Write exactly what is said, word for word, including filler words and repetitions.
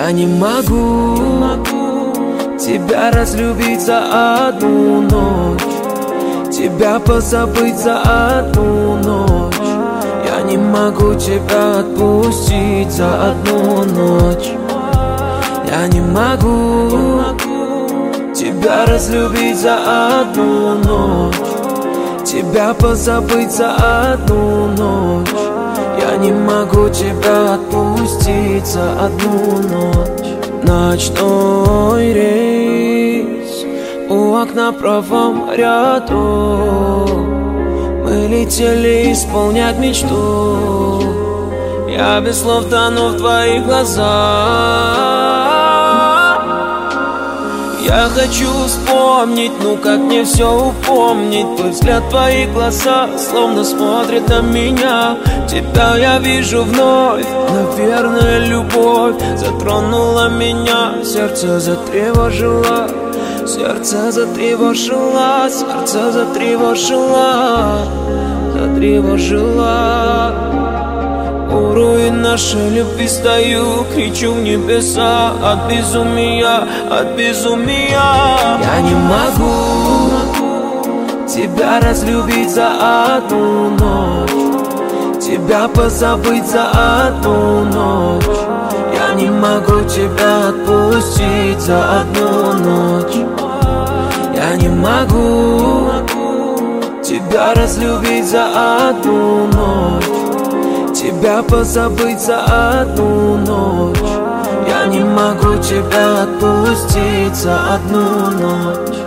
Я не могу тебя разлюбить за одну ночь, тебя позабыть за одну ночь. Я не могу тебя отпустить за одну ночь. Я не могу тебя разлюбить за одну ночь, тебя позабыть за одну ночь. Я не могу тебя отпустить за одну ночь. Ночной рейс у окна в правом ряду, мы летели исполнять мечту. Я без слов тону в твоих глазах. Я хочу вспомнить, ну как мне все упомнить. Твой взгляд, твои глаза словно смотрят на меня. Тебя я вижу вновь, наверное, любовь затронула меня. Сердце затревожило, сердце затревожило, сердце затревожило, затревожило. У руин нашей любви стою, кричу в небеса от безумия, от безумия. Я не могу тебя разлюбить за одну ночь, тебя позабыть за одну ночь. Я не могу тебя отпустить за одну ночь. Я не могу тебя разлюбить за одну ночь, тебя позабыть за одну ночь. Я не могу тебя отпустить за одну ночь.